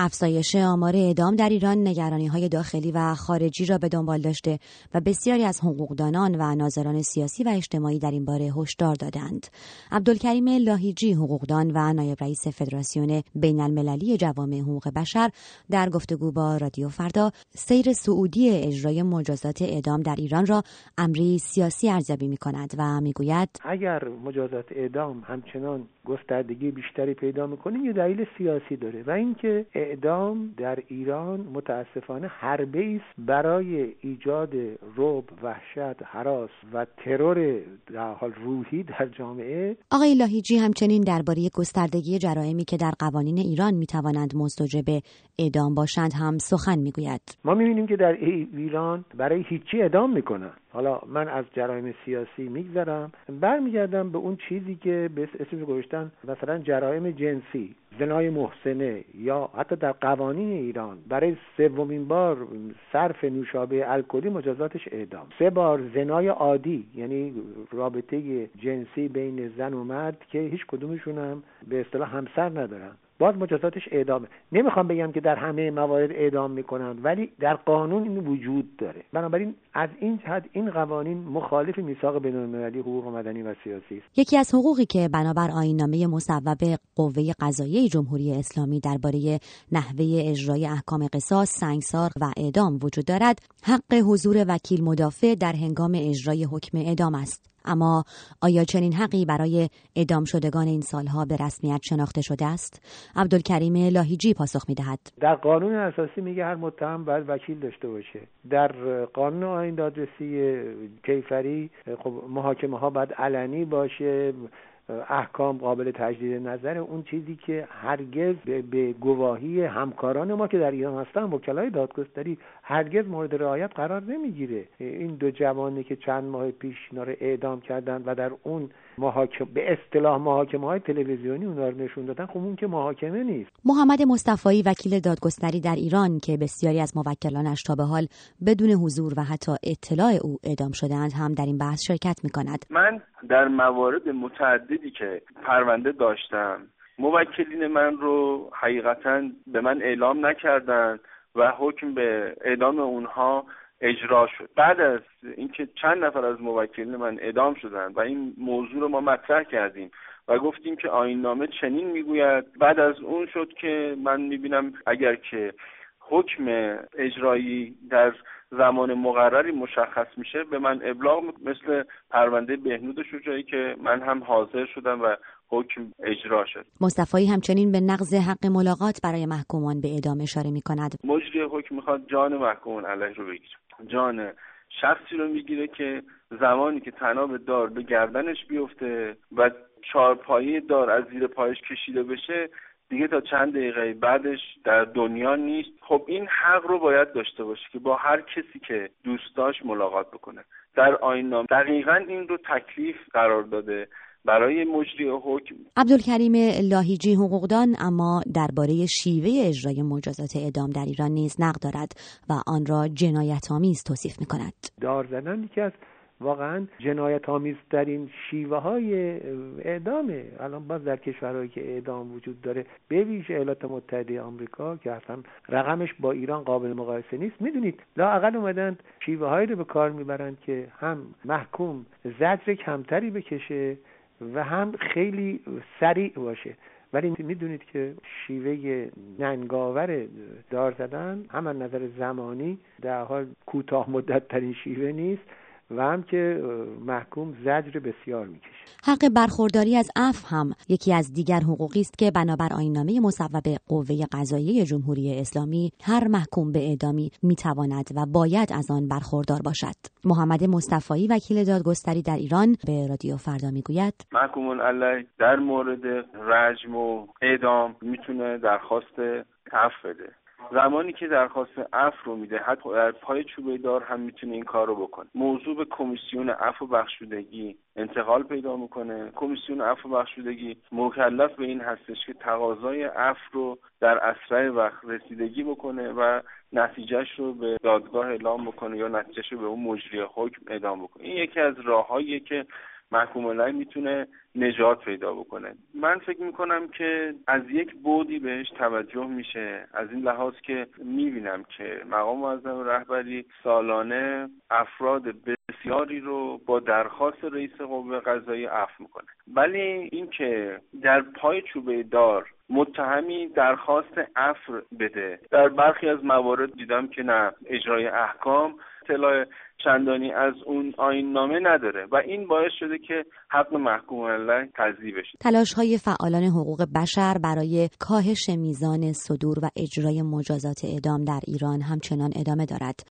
افزایش آمار اعدام در ایران نگرانی‌های داخلی و خارجی را به دنبال داشته و بسیاری از حقوقدانان و ناظران سیاسی و اجتماعی در این باره هشدار دادند. عبدالکریم لاهیجی، حقوقدان و نایب رئیس فدراسیون بین‌المللی جوامع حقوق بشر، در گفتگو با رادیو فردا سیر سعودی اجرای مجازات اعدام در ایران را امری سیاسی ارزیابی می‌کند و می‌گوید اگر مجازات اعدام همچنان گستردگی بیشتری پیدا می‌کنه یه دلیل سیاسی داره و اینکه اعدام در ایران متاسفانه حربه‌ای است برای ایجاد رعب، وحشت، هراس و ترور در حال روحی در جامعه. آقای لاهیجی همچنین درباره گستردگی جرائمی که در قوانین ایران می‌توانند مستوجب اعدام باشند هم سخن می‌گوید. ما می‌بینیم که در ایران برای هیچی اعدام می‌کنن. حالا من از جرایم سیاسی میگذرم، برمیگردم به اون چیزی که به اسمش گذاشتن مثلا جرایم جنسی، زنای محسنه، یا حتی در قوانین ایران برای سومین بار صرف نوشابه الکلی مجازاتش اعدام. 3 بار زنای عادی، یعنی رابطه جنسی بین زن و مرد که هیچ کدومشون هم به اصطلاح همسر ندارن، باز مجازاتش اعدامه. نمیخوام بگم که در همه موارد اعدام میکنن، ولی در قانون این وجود داره. بنابراین از این جهت این قوانین مخالف میثاق بین‌المللی حقوق مدنی و سیاسی است. یکی از حقوقی که بنابر آیین‌نامه مصوب قوه قضاییه جمهوری اسلامی درباره نحوه اجرای احکام قصاص، سنگسار و اعدام وجود دارد، حق حضور وکیل مدافع در هنگام اجرای حکم اعدام است. اما آیا چنین حقی برای اعدام شدگان این سالها به رسمیت شناخته شده است؟ عبدالکریم لاهیجی پاسخ می‌دهد. در قانون اساسی میگه هر متهم باید وکیل داشته باشه. در قانون آیین دادرسی کیفری خب محاکمه ها باید علنی باشه، احکام قابل تجدید نظر. اون چیزی که هرگز به گواهی همکاران ما که در ایران هستن، وکلای دادگستری، هرگز مورد رعایت قرار نمیگیره. این 2 جوانی که چند ماه پیش اینا رو اعدام کردن و در اون به اصطلاح محاکمه‌های تلویزیونی اونا رو نشون دادن، خب اون که محاکمه نیست. محمد مصطفی، وکیل دادگستری در ایران که بسیاری از موکلانش تا به حال بدون حضور و حتی اطلاع او اعدام شده‌اند، هم در این بحث شرکت می‌کند. من در موارد متعددی که پرونده داشتم، موکلین من رو حقیقتاً به من اعلام نکردند و حکم به اعدام اونها اجرا شد. بعد از اینکه چند نفر از موکلین من اعدام شدند و این موضوع رو ما مطرح کردیم و گفتیم که آیین‌نامه چنین میگوید، بعد از اون شد که من میبینم اگر که حکم اجرایی در زمان مقرری مشخص میشه به من ابلاغ، مثل پرونده بهنود شجاعی که من هم حاضر شدم و حکم اجرا شد. مصطفی همچنین به نقض حق ملاقات برای محکومان به اعدام اشاره میکند. مجری حکم میخواد جان محکومان علیه رو بگیره، جان شخصی رو میگیره که زمانی که طناب دار به گردنش بیفته و چهارپایه دار از زیر پایش کشیده بشه، دیگه تا چند دقیقه بعدش در دنیا نیست. خب این حق رو باید داشته باشه که با هر کسی که دوست داشت ملاقات بکنه. در آیین‌نامه دقیقاً این رو تکلیف قرار داده برای مجری حکم. عبدالکریم لاهیجی، حقوقدان، اما درباره شیوه اجرای مجازات اعدام در ایران نیز نقد دارد و آن را جنایت‌آمیز توصیف می‌کند. دار زدن یکی از واقعا جنایت‌آمیزترین شیوه‌های اعدامه. الان باز در کشورهایی که اعدام وجود داره، به ویژه ایالات متحده آمریکا که اصلا رقمش با ایران قابل مقایسه نیست، میدونید لااقل اومدن شیوه‌هایی رو به کار میبرند که هم محکوم زجر کمتری بکشه و هم خیلی سریع باشه. ولی میدونید که شیوه ننگاور دار زدن هم از نظر زمانی در حال کوتاه مدت ترین شیوه نیست و هم که محکوم زجر بسیار میکشه. حق برخورداری از عفو هم یکی از دیگر حقوقی است که بنابر آیین‌نامه مصوب قوه قضاییه جمهوری اسلامی هر محکوم به اعدامی میتواند و باید از آن برخوردار باشد. محمد مصطفی، وکیل دادگستری در ایران، به رادیو فردا میگوید محکومون علیه در مورد رجم و اعدام میتونه درخواست عفو بده. زمانی که درخواست عفو رو میده، حتی در پای چوبه دار هم میتونه این کار رو بکنه. موضوع به کمیسیون عفو و بخشودگی انتقال پیدا میکنه. کمیسیون عفو و بخشودگی مکلف به این هستش که تقاضای عفو رو در اسرع وقت رسیدگی بکنه و نتیجهش رو به دادگاه اعلام بکنه یا نتیجهش رو به اون مجری حکم اعلام بکنه. این یکی از راههاییه که محکوم علیه میتونه نجات پیدا بکنه. من فکر میکنم که از یک بعدی بهش توجه میشه، از این لحاظ که میبینم که مقام معظم رهبری سالانه افراد بسیاری رو با درخواست رئیس قوه قضاییه عفو میکنه، ولی این که در پای چوبه دار متهمی درخواست عفو بده، در برخی از موارد دیدم که نه، اجرای احکام اطلاع چندانی از اون آیین‌نامه نداره و این باعث شده که حق محکوم علیه تضییع بشه. تلاش‌های فعالان حقوق بشر برای کاهش میزان صدور و اجرای مجازات اعدام در ایران همچنان ادامه دارد.